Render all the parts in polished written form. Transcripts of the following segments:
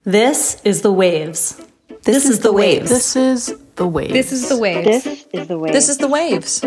This is The Waves. This is The Waves. This is The Waves. This is The Waves. This is The Waves. This is The Waves.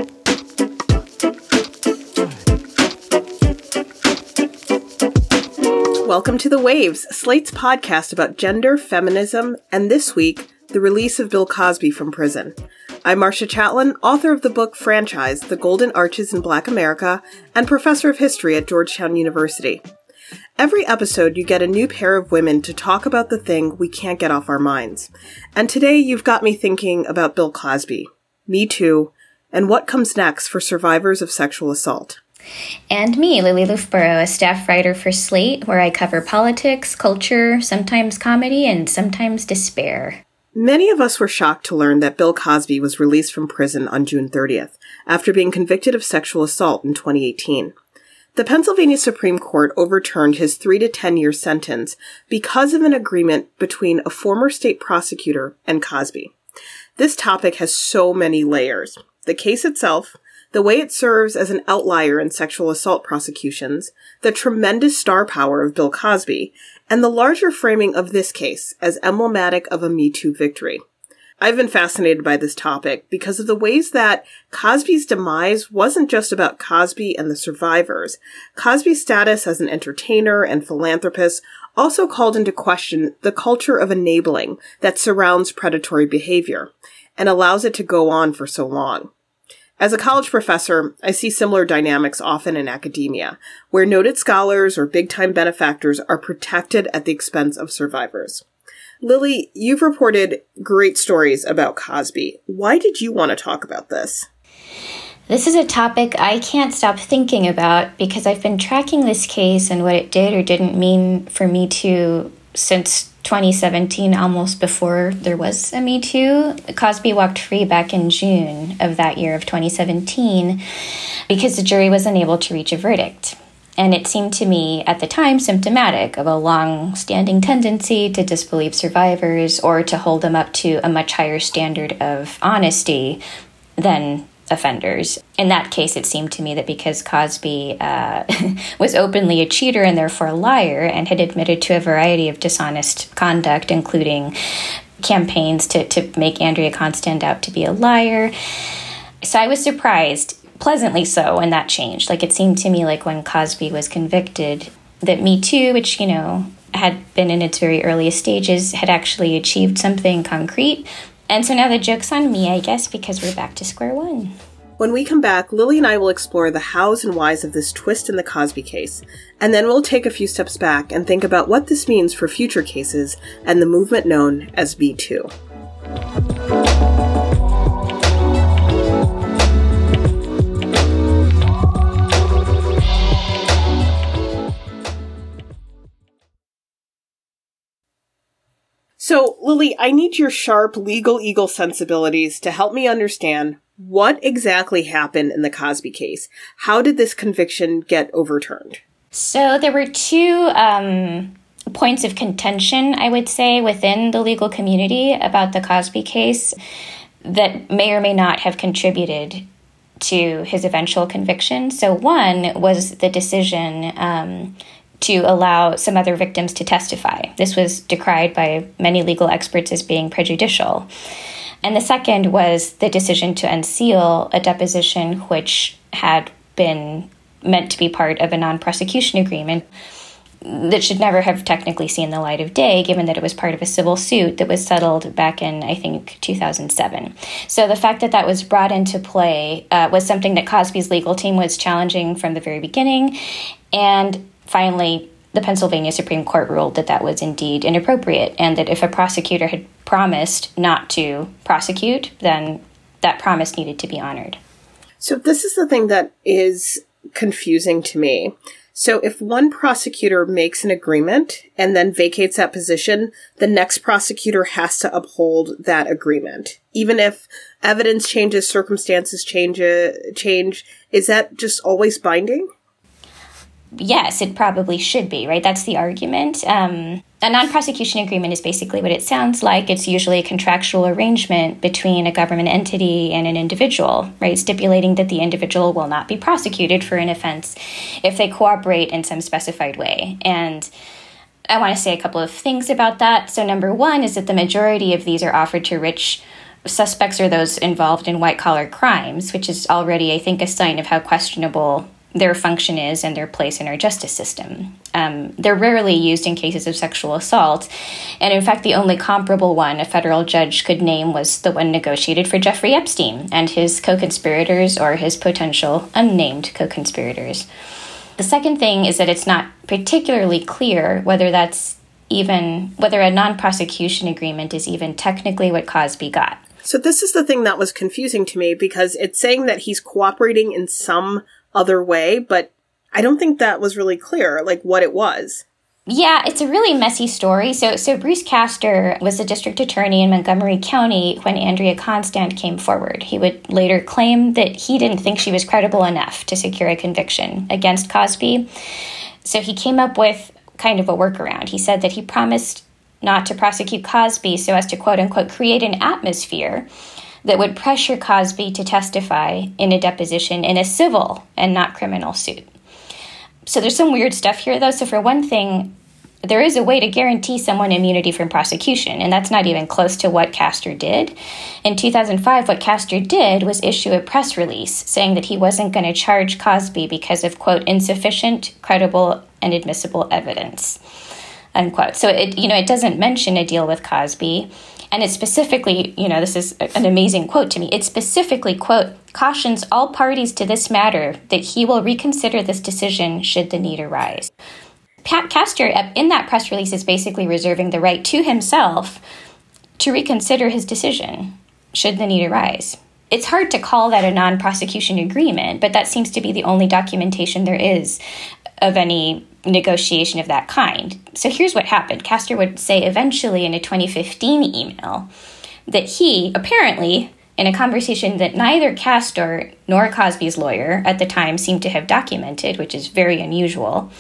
Welcome to The Waves, Slate's podcast about gender, feminism, and this week, the release of Bill Cosby from prison. I'm Marcia Chatelain, author of the book Franchise, The Golden Arches in Black America, and professor of history at Georgetown University. Every episode, you get a new pair of women to talk about the thing we can't get off our minds. And today, you've got me thinking about Bill Cosby, Me Too, and what comes next for survivors of sexual assault. And me, Lily Loughborough, a staff writer for Slate, where I cover politics, culture, sometimes comedy, and sometimes despair. Many of us were shocked to learn that Bill Cosby was released from prison on June 30th, after being convicted of sexual assault in 2018. The Pennsylvania Supreme Court overturned his 3 to 10-year sentence because of an agreement between a former state prosecutor and Cosby. This topic has so many layers. The case itself, the way it serves as an outlier in sexual assault prosecutions, the tremendous star power of Bill Cosby, and the larger framing of this case as emblematic of a Me Too victory. I've been fascinated by this topic because of the ways that Cosby's demise wasn't just about Cosby and the survivors. Cosby's status as an entertainer and philanthropist also called into question the culture of enabling that surrounds predatory behavior and allows it to go on for so long. As a college professor, I see similar dynamics often in academia, where noted scholars or big-time benefactors are protected at the expense of survivors. Lily, you've reported great stories about Cosby. Why did you want to talk about this? This is a topic I can't stop thinking about because I've been tracking this case and what it did or didn't mean for Me Too since 2017, almost before there was a Me Too. Cosby walked free back in June of that year of 2017 because the jury was unable to reach a verdict. And it seemed to me at the time symptomatic of a long-standing tendency to disbelieve survivors or to hold them up to a much higher standard of honesty than offenders. In that case, it seemed to me that because Cosby was openly a cheater and therefore a liar and had admitted to a variety of dishonest conduct, including campaigns to make Andrea Constand out to be a liar. So I was surprised, pleasantly so, when that changed. Like, it seemed to me like when Cosby was convicted that Me Too, which, had been in its very earliest stages, had actually achieved something concrete. And so now the joke's on me, I guess, because we're back to square one. When we come back, Lily and I will explore the hows and whys of this twist in the Cosby case, and then we'll take a few steps back and think about what this means for future cases and the movement known as Me Too. So, Lily, I need your sharp legal eagle sensibilities to help me understand what exactly happened in the Cosby case. How did this conviction get overturned? So there were two points of contention, I would say, within the legal community about the Cosby case that may or may not have contributed to his eventual conviction. So one was the decision to allow some other victims to testify. This was decried by many legal experts as being prejudicial. And the second was the decision to unseal a deposition which had been meant to be part of a non-prosecution agreement that should never have technically seen the light of day, given that it was part of a civil suit that was settled back in, I think, 2007. So the fact that that was brought into play was something that Cosby's legal team was challenging from the very beginning. And finally, the Pennsylvania Supreme Court ruled that that was indeed inappropriate, and that if a prosecutor had promised not to prosecute, then that promise needed to be honored. So this is the thing that is confusing to me. So if one prosecutor makes an agreement and then vacates that position, the next prosecutor has to uphold that agreement. Even if evidence changes, circumstances change, is that just always binding? Yes, it probably should be, right? That's the argument. A non-prosecution agreement is basically what it sounds like. It's usually a contractual arrangement between a government entity and an individual, right? Stipulating that the individual will not be prosecuted for an offense if they cooperate in some specified way. And I want to say a couple of things about that. So number one is that the majority of these are offered to rich suspects or those involved in white-collar crimes, which is already, I think, a sign of how questionable their function is and their place in our justice system. They're rarely used in cases of sexual assault. And in fact, the only comparable one a federal judge could name was the one negotiated for Jeffrey Epstein and his co-conspirators or his potential unnamed co-conspirators. The second thing is that it's not particularly clear whether a non-prosecution agreement is even technically what Cosby got. So this is the thing that was confusing to me, because it's saying that he's cooperating in some other way, but I don't think that was really clear, like what it was. Yeah, it's a really messy story. So Bruce Castor was the district attorney in Montgomery County when Andrea Constand came forward. He would later claim that he didn't think she was credible enough to secure a conviction against Cosby. So he came up with kind of a workaround. He said that he promised not to prosecute Cosby so as to, quote unquote, create an atmosphere that would pressure Cosby to testify in a deposition in a civil and not criminal suit. So there's some weird stuff here, though. So for one thing, there is a way to guarantee someone immunity from prosecution, and that's not even close to what Castor did. In 2005, what Castor did was issue a press release saying that he wasn't going to charge Cosby because of, quote, insufficient, credible, and admissible evidence, unquote. So it doesn't mention a deal with Cosby. And it specifically, this is an amazing quote to me, it specifically, quote, cautions all parties to this matter that he will reconsider this decision should the need arise. Pat Castor, in that press release, is basically reserving the right to himself to reconsider his decision should the need arise. It's hard to call that a non-prosecution agreement, but that seems to be the only documentation there is of any negotiation of that kind. So here's what happened. Castor would say eventually in a 2015 email that he, apparently, in a conversation that neither Castor nor Cosby's lawyer at the time seemed to have documented, which is very unusual,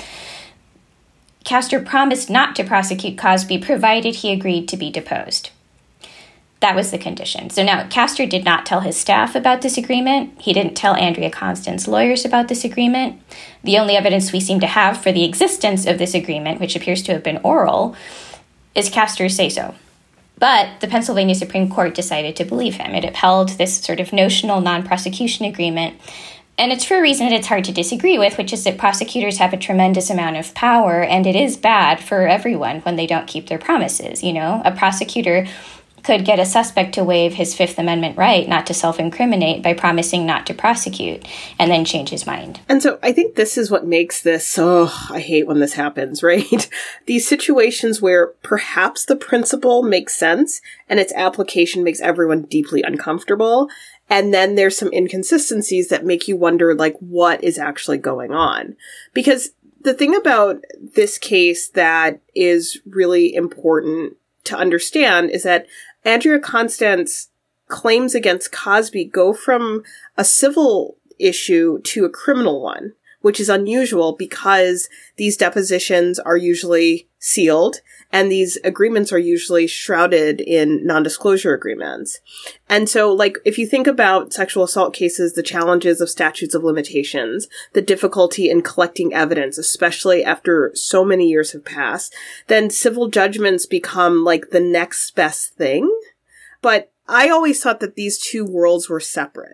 Castor promised not to prosecute Cosby provided he agreed to be deposed. That was the condition. So now, Castor did not tell his staff about this agreement. He didn't tell Andrea Constand's lawyers about this agreement. The only evidence we seem to have for the existence of this agreement, which appears to have been oral, is Castor's say-so. But the Pennsylvania Supreme Court decided to believe him. It upheld this sort of notional non-prosecution agreement. And it's for a reason that it's hard to disagree with, which is that prosecutors have a tremendous amount of power, and it is bad for everyone when they don't keep their promises. A prosecutor could get a suspect to waive his Fifth Amendment right not to self-incriminate by promising not to prosecute and then change his mind. And so I think this is what makes this, I hate when this happens, right? These situations where perhaps the principle makes sense and its application makes everyone deeply uncomfortable. And then there's some inconsistencies that make you wonder, like, what is actually going on? Because the thing about this case that is really important to understand is that Andrea Constand's claims against Cosby go from a civil issue to a criminal one, which is unusual because these depositions are usually sealed and these agreements are usually shrouded in non-disclosure agreements. And so, if you think about sexual assault cases, the challenges of statutes of limitations, the difficulty in collecting evidence, especially after so many years have passed, then civil judgments become the next best thing. But I always thought that these two worlds were separate.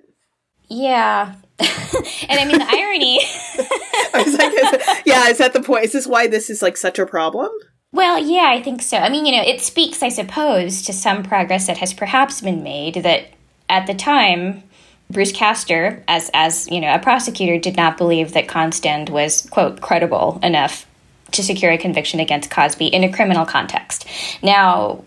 Yeah. And I mean, the irony... I was like, is that the point? Is this why this is such a problem? Well, yeah, I think so. I mean, it speaks, I suppose, to some progress that has perhaps been made that at the time, Bruce Castor, as a prosecutor, did not believe that Constand was, quote, credible enough to secure a conviction against Cosby in a criminal context. Now,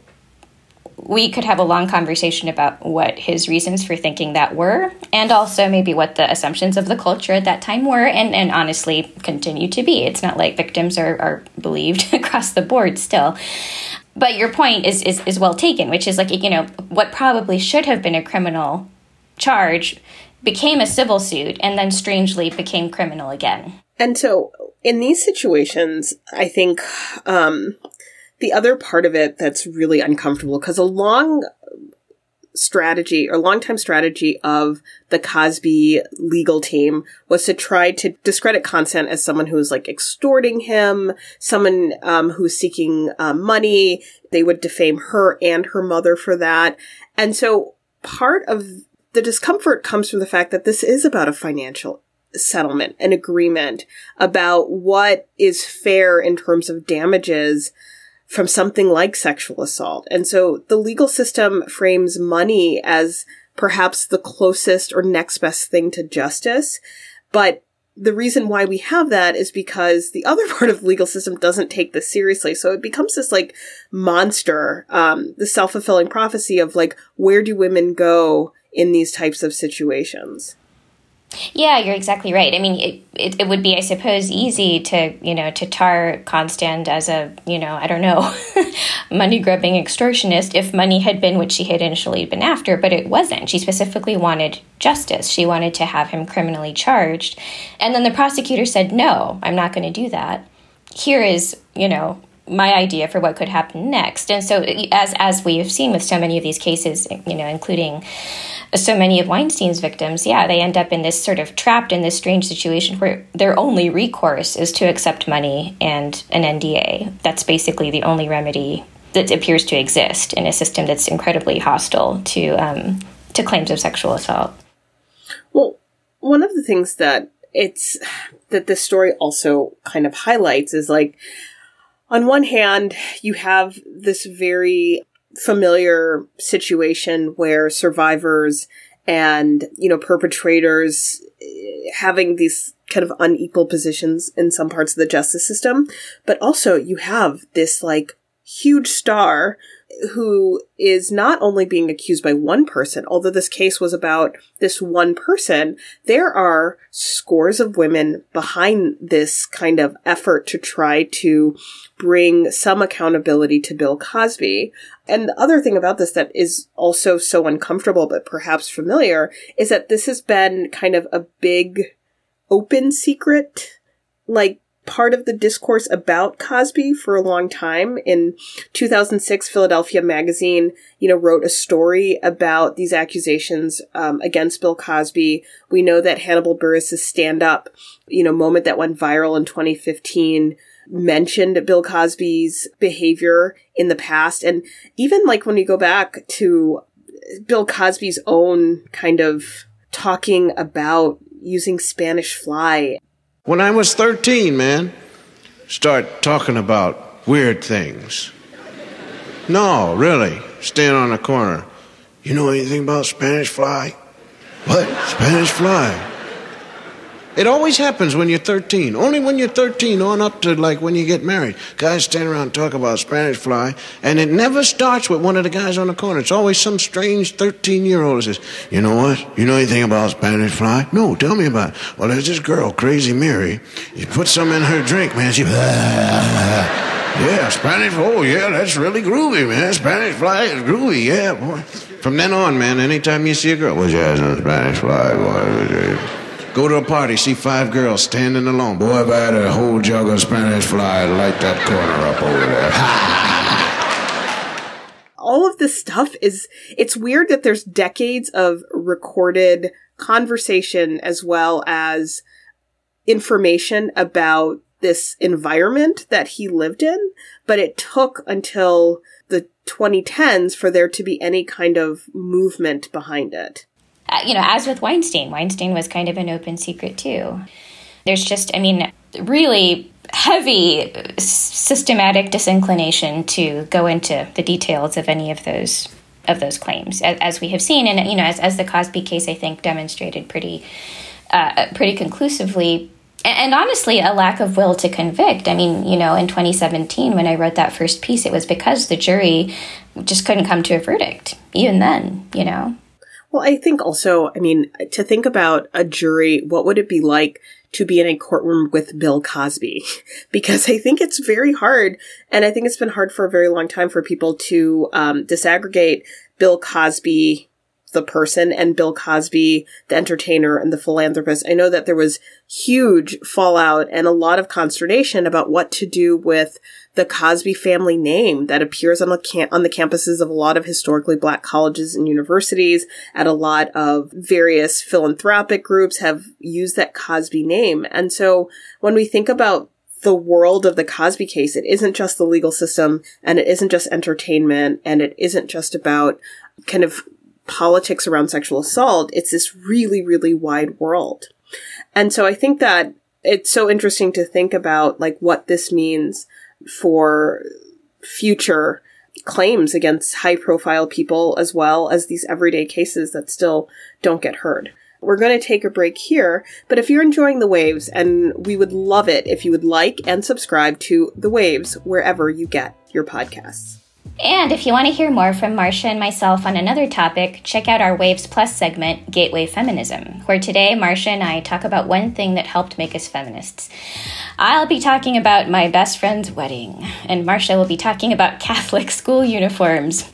we could have a long conversation about what his reasons for thinking that were, and also maybe what the assumptions of the culture at that time were, and honestly continue to be. It's not like victims are believed across the board still. But your point is well taken, which is what probably should have been a criminal charge became a civil suit and then strangely became criminal again. And so in these situations, I think the other part of it that's really uncomfortable, because strategy or longtime strategy of the Cosby legal team was to try to discredit Constand as someone who was like extorting him, someone who was seeking money. They would defame her and her mother for that. And so part of the discomfort comes from the fact that this is about a financial settlement, an agreement about what is fair in terms of damages from something like sexual assault. And so the legal system frames money as perhaps the closest or next best thing to justice. But the reason why we have that is because the other part of the legal system doesn't take this seriously. So it becomes this like monster, the self-fulfilling prophecy of like, where do women go in these types of situations? Yeah, you're exactly right. I mean, it would be, I suppose, easy to, to tar Constand as a, I don't know, money-grubbing extortionist if money had been what she had initially been after, but it wasn't. She specifically wanted justice. She wanted to have him criminally charged. And then the prosecutor said, no, I'm not going to do that. Here is, my idea for what could happen next. And so as we have seen with so many of these cases, including so many of Weinstein's victims, they end up in this sort of trapped in this strange situation where their only recourse is to accept money and an NDA. That's basically the only remedy that appears to exist in a system that's incredibly hostile to claims of sexual assault. Well, one of the things that this story also kind of highlights is like, on one hand, you have this very familiar situation where survivors and, perpetrators having these kind of unequal positions in some parts of the justice system. But also you have this like huge star who is not only being accused by one person, although this case was about this one person, there are scores of women behind this kind of effort to try to bring some accountability to Bill Cosby. And the other thing about this that is also so uncomfortable, but perhaps familiar, is that this has been kind of a big open secret, like part of the discourse about Cosby for a long time. In 2006, Philadelphia Magazine, wrote a story about these accusations against Bill Cosby. We know that Hannibal Buress's stand-up, moment that went viral in 2015 mentioned Bill Cosby's behavior in the past. And even like when you go back to Bill Cosby's own kind of talking about using Spanish fly. When I was 13, man, start talking about weird things. No, really, stand on a corner. You know anything about Spanish fly? What? Spanish fly? It always happens when you're 13. Only when you're 13 on up to like when you get married. Guys stand around and talk about Spanish fly, and it never starts with one of the guys on the corner. It's always some strange 13-year-old that says, you know what? You know anything about Spanish fly? No, tell me about it. Well, there's this girl, Crazy Mary. You put some in her drink, man. She... Yeah, Spanish, oh yeah, that's really groovy, man. Spanish fly is groovy, yeah, boy. From then on, man, anytime you see a girl, what's your ass on Spanish fly, boy? Go to a party, see 5 girls standing alone. Boy, if I had a whole jug of Spanish fly, I'd light that corner up over there. All of this stuff it's weird that there's decades of recorded conversation as well as information about this environment that he lived in, but it took until the 2010s for there to be any kind of movement behind it. As with Weinstein was kind of an open secret too. There's just, really heavy systematic disinclination to go into the details of any of those claims, as we have seen, and as the Cosby case I think demonstrated pretty conclusively. And honestly, a lack of will to convict. In 2017, when I wrote that first piece, it was because the jury just couldn't come to a verdict, even then, Well, I think also, to think about a jury, what would it be like to be in a courtroom with Bill Cosby? Because I think it's very hard, and I think it's been hard for a very long time for people to disaggregate Bill Cosby the person, and Bill Cosby, the entertainer and the philanthropist. I know that there was huge fallout and a lot of consternation about what to do with the Cosby family name that appears on the campuses of a lot of historically Black colleges and universities, and a lot of various philanthropic groups have used that Cosby name. And so when we think about the world of the Cosby case, it isn't just the legal system, and it isn't just entertainment, and it isn't just about kind of politics around sexual assault. It's this really, really wide world. And so I think that it's so interesting to think about like what this means for future claims against high profile people, as well as these everyday cases that still don't get heard. We're going to take a break here, but if you're enjoying The Waves, and we would love it if you would like and subscribe to The Waves wherever you get your podcasts. And if you want to hear more from Marcia and myself on another topic, check out our Waves Plus segment, Gateway Feminism, where today Marcia and I talk about one thing that helped make us feminists. I'll be talking about my best friend's wedding, and Marcia will be talking about Catholic school uniforms.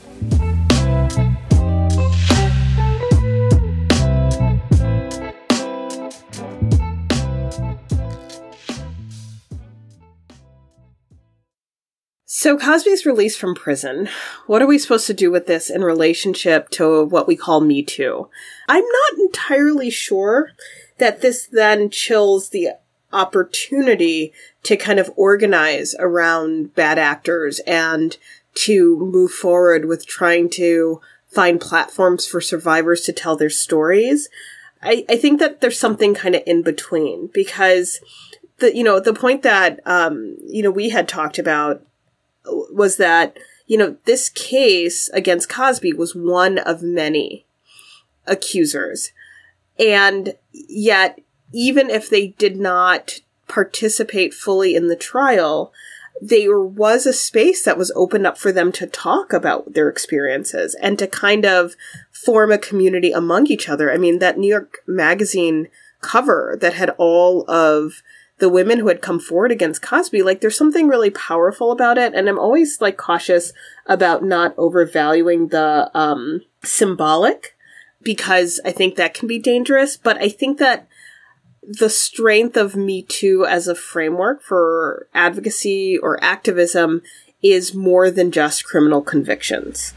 So Cosby's released from prison. What are we supposed to do with this in relationship to what we call Me Too? I'm not entirely sure that this then chills the opportunity to kind of organize around bad actors and to move forward with trying to find platforms for survivors to tell their stories. I think that there's something kind of in between, because the point that, we had talked about was that, this case against Cosby was one of many accusers. And yet, even if they did not participate fully in the trial, there was a space that was opened up for them to talk about their experiences and to kind of form a community among each other. I mean, that New York Magazine cover that had all of the women who had come forward against Cosby, like, there's something really powerful about it. And I'm always like cautious about not overvaluing the symbolic, because I think that can be dangerous. But I think that the strength of Me Too as a framework for advocacy or activism is more than just criminal convictions.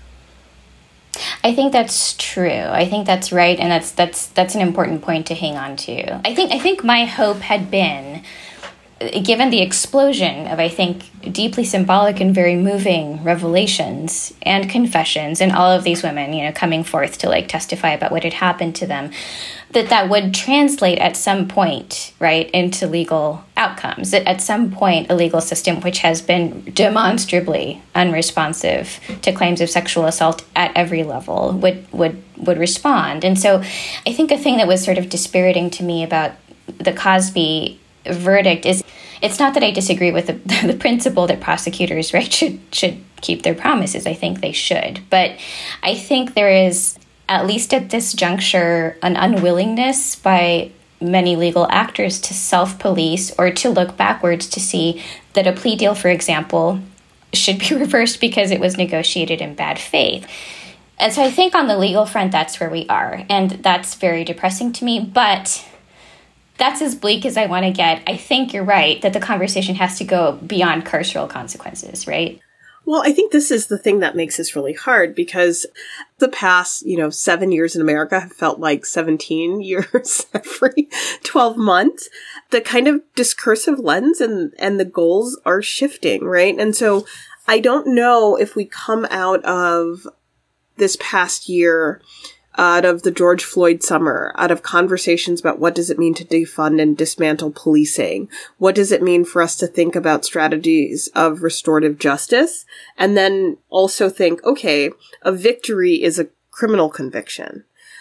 I think that's true. I think that's right, and that's an important point to hang on to. I think my hope had been, given the explosion of, I think, deeply symbolic and very moving revelations and confessions, and all of these women, coming forth to testify about what had happened to them, that would translate at some point, right, into legal outcomes. That at some point, a legal system which has been demonstrably unresponsive to claims of sexual assault at every level would respond. And so I think a thing that was sort of dispiriting to me about the Cosby verdict is, it's not that I disagree with the principle that prosecutors, right, should keep their promises. I think they should. But I think there is, at least at this juncture, an unwillingness by many legal actors to self-police or to look backwards to see that a plea deal, for example, should be reversed because it was negotiated in bad faith. And so I think on the legal front, that's where we are. And that's very depressing to me. But that's as bleak as I want to get. I think you're right that the conversation has to go beyond carceral consequences, right? Well, I think this is the thing that makes this really hard, because the past, 7 years in America have felt like 17 years every 12 months. The kind of discursive lens and the goals are shifting, right? And so I don't know if we come out of this past year, out of the George Floyd summer, out of conversations about what does it mean to defund and dismantle policing? What does it mean for us to think about strategies of restorative justice? And then also think, okay, a victory is a criminal conviction.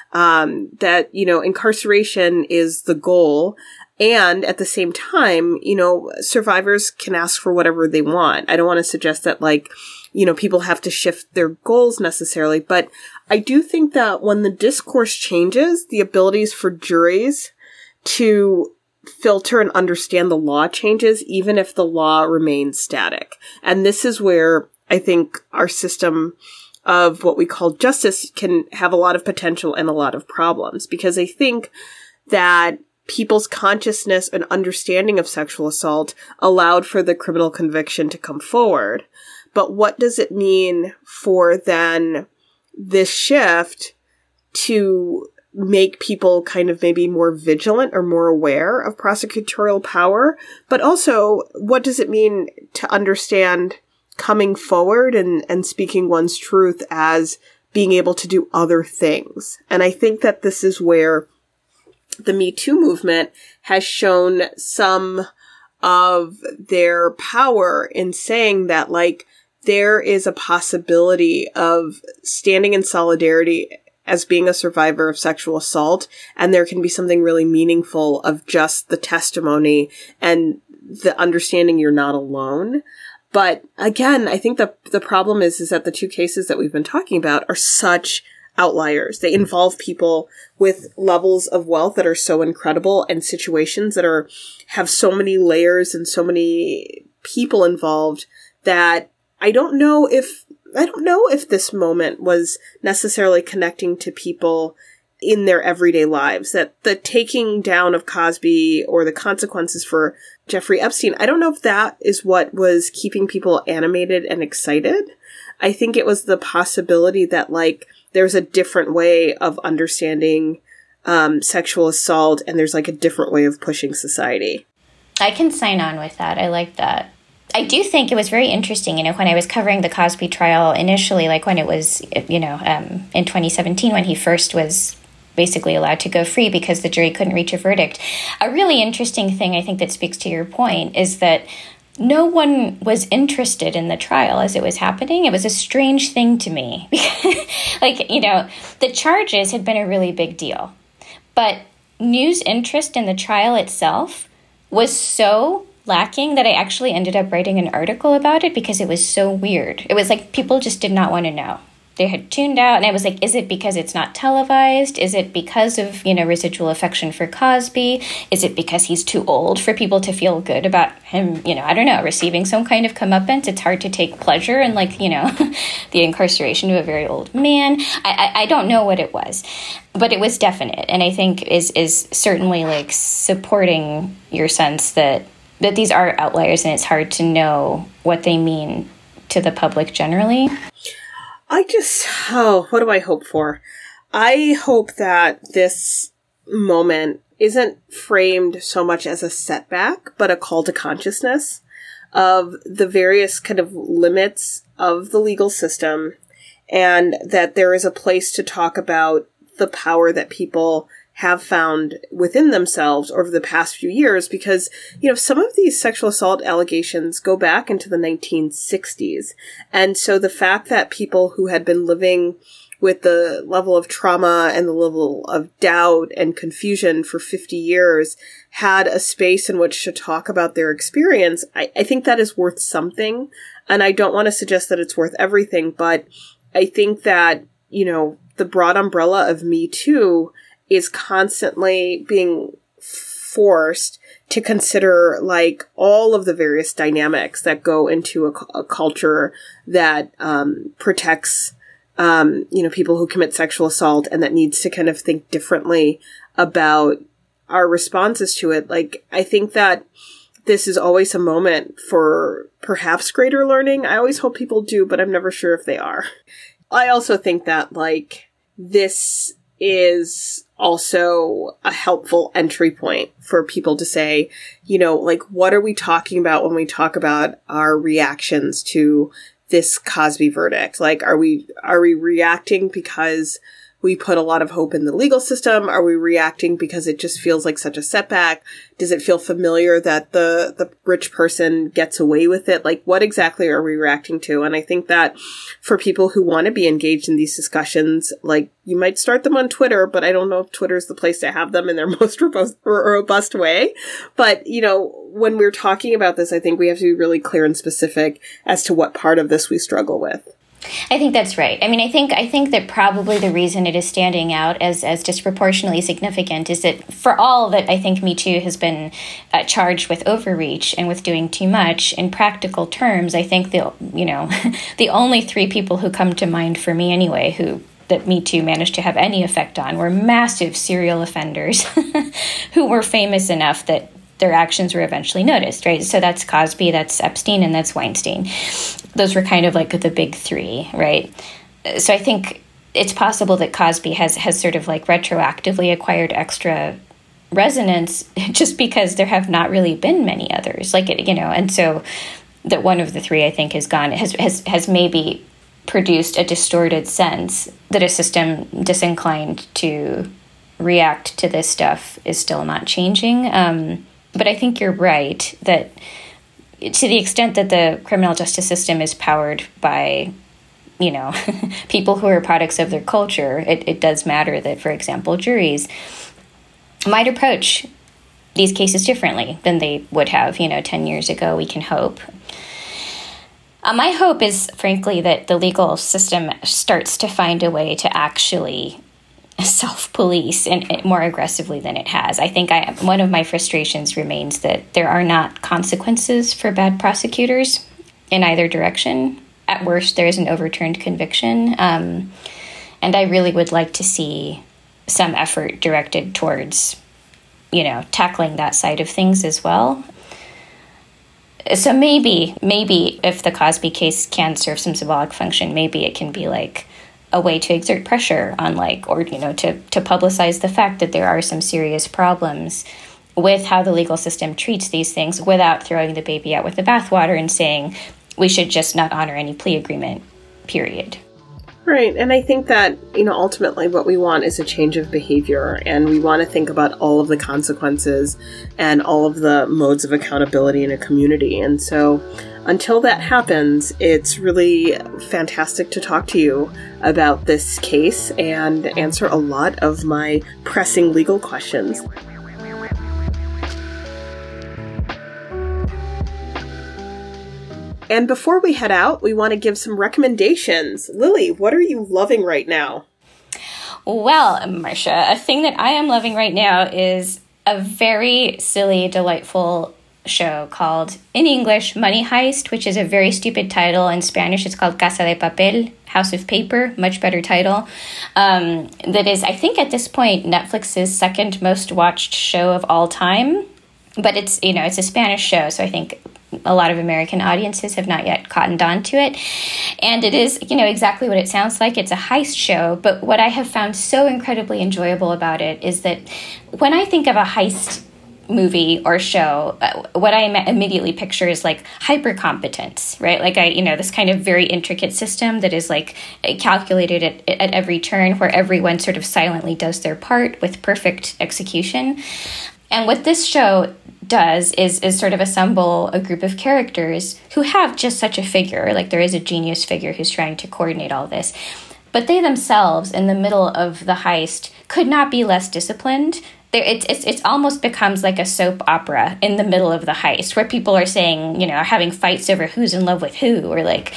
That, incarceration is the goal. And at the same time, survivors can ask for whatever they want. I don't want to suggest that, people have to shift their goals necessarily, but I do think that when the discourse changes, the abilities for juries to filter and understand the law changes, even if the law remains static. And this is where I think our system of what we call justice can have a lot of potential and a lot of problems, because I think that people's consciousness and understanding of sexual assault allowed for the criminal conviction to come forward. But what does it mean for then this shift to make people kind of maybe more vigilant or more aware of prosecutorial power? But also, what does it mean to understand coming forward and speaking one's truth as being able to do other things? And I think that this is where the Me Too movement has shown some of their power in saying that, like, there is a possibility of standing in solidarity as being a survivor of sexual assault, and there can be something really meaningful of just the testimony and the understanding you're not alone. But again, I think the problem is that the two cases that we've been talking about are such outliers. They involve people with levels of wealth that are so incredible and situations that have so many layers and so many people involved that I don't know if this moment was necessarily connecting to people in their everyday lives, that the taking down of Cosby or the consequences for Jeffrey Epstein, I don't know if that is what was keeping people animated and excited. I think it was the possibility that, like, there's a different way of understanding sexual assault, and there's like a different way of pushing society. I can sign on with that. I like that. I do think it was very interesting, when I was covering the Cosby trial initially, like when it was, in 2017, when he first was basically allowed to go free because the jury couldn't reach a verdict. A really interesting thing, I think, that speaks to your point is that no one was interested in the trial as it was happening. It was a strange thing to me. The charges had been a really big deal, but news interest in the trial itself was so lacking that I actually ended up writing an article about it because it was so weird. It was like people just did not want to know. They had tuned out, and I was like, is it because it's not televised? Is it because of, residual affection for Cosby? Is it because he's too old for people to feel good about him, I don't know, receiving some kind of comeuppance? It's hard to take pleasure in, the incarceration of a very old man. I don't know what it was, but it was definite, and I think is certainly, supporting your sense that these are outliers, and it's hard to know what they mean to the public generally. What do I hope for? I hope that this moment isn't framed so much as a setback, but a call to consciousness of the various kind of limits of the legal system, and that there is a place to talk about the power that people have found within themselves over the past few years, because, some of these sexual assault allegations go back into the 1960s. And so the fact that people who had been living with the level of trauma and the level of doubt and confusion for 50 years had a space in which to talk about their experience, I think that is worth something. And I don't want to suggest that it's worth everything, but I think that, the broad umbrella of Me Too is constantly being forced to consider, all of the various dynamics that go into a culture that protects, people who commit sexual assault, and that needs to kind of think differently about our responses to it. I think that this is always a moment for perhaps greater learning. I always hope people do, but I'm never sure if they are. I also think that, this is also a helpful entry point for people to say, what are we talking about when we talk about our reactions to this Cosby verdict? Are we reacting because we put a lot of hope in the legal system? Are we reacting because it just feels like such a setback? Does it feel familiar that the rich person gets away with it? What exactly are we reacting to? And I think that for people who want to be engaged in these discussions, you might start them on Twitter, but I don't know if Twitter is the place to have them in their most robust way. But, when we're talking about this, I think we have to be really clear and specific as to what part of this we struggle with. I think that's right. I mean, I think that probably the reason it is standing out as disproportionately significant is that for all that I think Me Too has been charged with overreach and with doing too much, in practical terms, I think the only three people who come to mind for me anyway that Me Too managed to have any effect on were massive serial offenders who were famous enough that their actions were eventually noticed, right? So that's Cosby, that's Epstein, and that's Weinstein. Those were kind of like the big three, right? So I think it's possible that Cosby has sort of like retroactively acquired extra resonance just because there have not really been many others, and so that one of the three I think has maybe produced a distorted sense that a system disinclined to react to this stuff is still not changing. But I think you're right that to the extent that the criminal justice system is powered by, people who are products of their culture, it does matter that, for example, juries might approach these cases differently than they would have, 10 years ago, we can hope. My hope is, frankly, that the legal system starts to find a way to actually self-police and more aggressively than it has. I think one of my frustrations remains that there are not consequences for bad prosecutors in either direction. At worst, there is an overturned conviction. And I really would like to see some effort directed towards, tackling that side of things as well. So maybe if the Cosby case can serve some symbolic function, maybe it can be like a way to exert pressure on to publicize the fact that there are some serious problems with how the legal system treats these things without throwing the baby out with the bathwater and saying we should just not honor any plea agreement, period. Right, and I think that, ultimately what we want is a change of behavior, and we want to think about all of the consequences and all of the modes of accountability in a community. And so until that happens, it's really fantastic to talk to you about this case and answer a lot of my pressing legal questions. And before we head out, we want to give some recommendations. Lily, what are you loving right now? Well, Marcia, a thing that I am loving right now is a very silly, delightful show called, in English, Money Heist, which is a very stupid title. In Spanish, it's called Casa de Papel, House of Paper, much better title. That is, I think at this point, Netflix's second most watched show of all time. But it's a Spanish show, so I think a lot of American audiences have not yet cottoned on to it. And it is, exactly what it sounds like. It's a heist show. But what I have found so incredibly enjoyable about it is that when I think of a heist movie or show, what I immediately picture is like hyper competence, right? Like this kind of very intricate system that is like calculated at every turn, where everyone sort of silently does their part with perfect execution. And what this show does is sort of assemble a group of characters who have just such a figure. Like there is a genius figure who's trying to coordinate all this. But they themselves, in the middle of the heist, could not be less disciplined. It almost becomes like a soap opera in the middle of the heist, where people are saying, are having fights over who's in love with who, or like,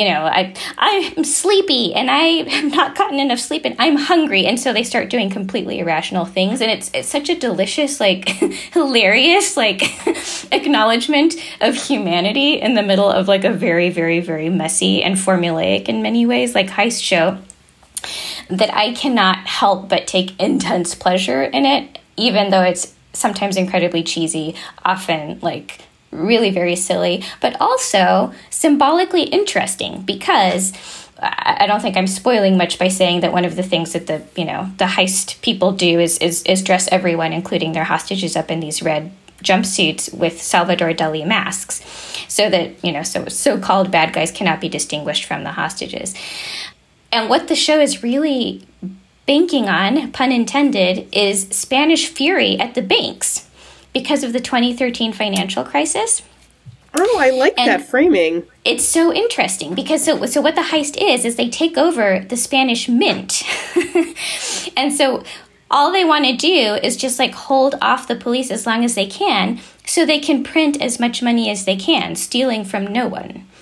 I'm sleepy and I have not gotten enough sleep and I'm hungry. And so they start doing completely irrational things. And it's such a delicious, like hilarious, like acknowledgement of humanity in the middle of like a very, very, very messy and formulaic in many ways, like heist show, that I cannot help but take intense pleasure in it, even though it's sometimes incredibly cheesy, often like really very silly, but also symbolically interesting, because I don't think I'm spoiling much by saying that one of the things that the heist people do is dress everyone, including their hostages, up in these red jumpsuits with Salvador Dali masks, so that so-called bad guys cannot be distinguished from the hostages. And what the show is really banking on, pun intended, is Spanish fury at the banks because of the 2013 financial crisis. Oh, I like that framing. It's so interesting because so what the heist is they take over the Spanish mint. And so all they want to do is just like hold off the police as long as they can so they can print as much money as they can, stealing from no one.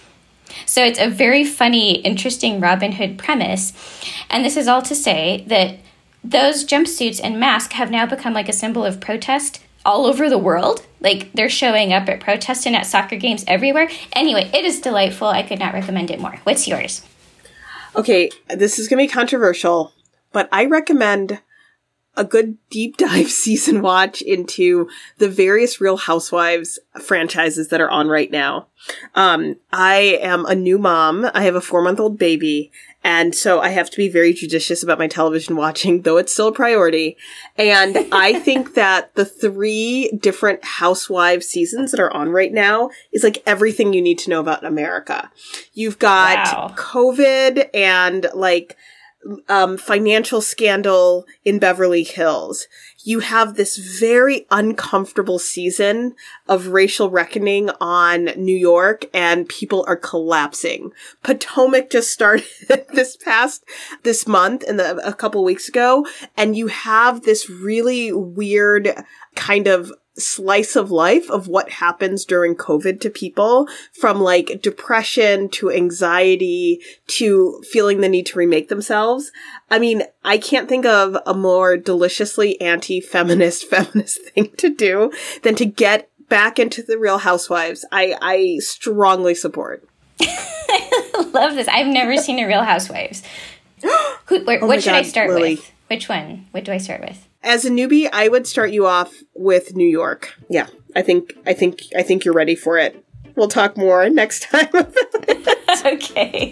So it's a very funny, interesting Robin Hood premise. And this is all to say that those jumpsuits and masks have now become like a symbol of protest all over the world. Like, they're showing up at protests and at soccer games everywhere. Anyway, it is delightful. I could not recommend it more. What's yours? Okay, this is going to be controversial, but I recommend a good deep dive season watch into the various Real Housewives franchises that are on right now. I am a new mom. I have a 4-month-old baby. And so I have to be very judicious about my television watching, though it's still a priority. And I think that the 3 different Housewives seasons that are on right now is like everything you need to know about America. You've got COVID and like financial scandal in Beverly Hills. You have this very uncomfortable season of racial reckoning on New York, and people are collapsing. Potomac just started this month and a couple weeks ago, and you have this really weird kind of slice of life of what happens during COVID to people, from like depression to anxiety to feeling the need to remake themselves. I mean, I can't think of a more deliciously anti-feminist thing to do than to get back into the Real Housewives. I strongly support. I love this. I've never seen a Real Housewives. What should I start with? Which one? What do I start with? As a newbie, I would start you off with New York. Yeah, I think you're ready for it. We'll talk more next time. Okay.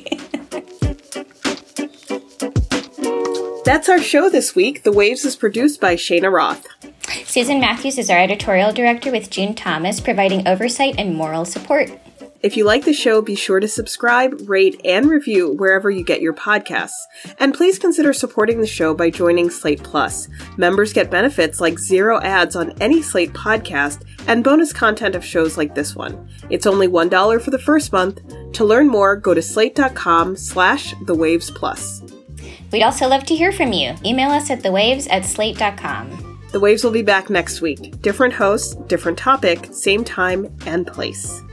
That's our show this week. The Waves is produced by Shayna Roth. Susan Matthews is our editorial director, with June Thomas providing oversight and moral support. If you like the show, be sure to subscribe, rate, and review wherever you get your podcasts. And please consider supporting the show by joining Slate Plus. Members get benefits like 0 ads on any Slate podcast and bonus content of shows like this one. It's only $1 for the first month. To learn more, go to slate.com/thewavesplus. We'd also love to hear from you. Email us at thewaves@slate.com. The Waves will be back next week. Different hosts, different topic, same time and place.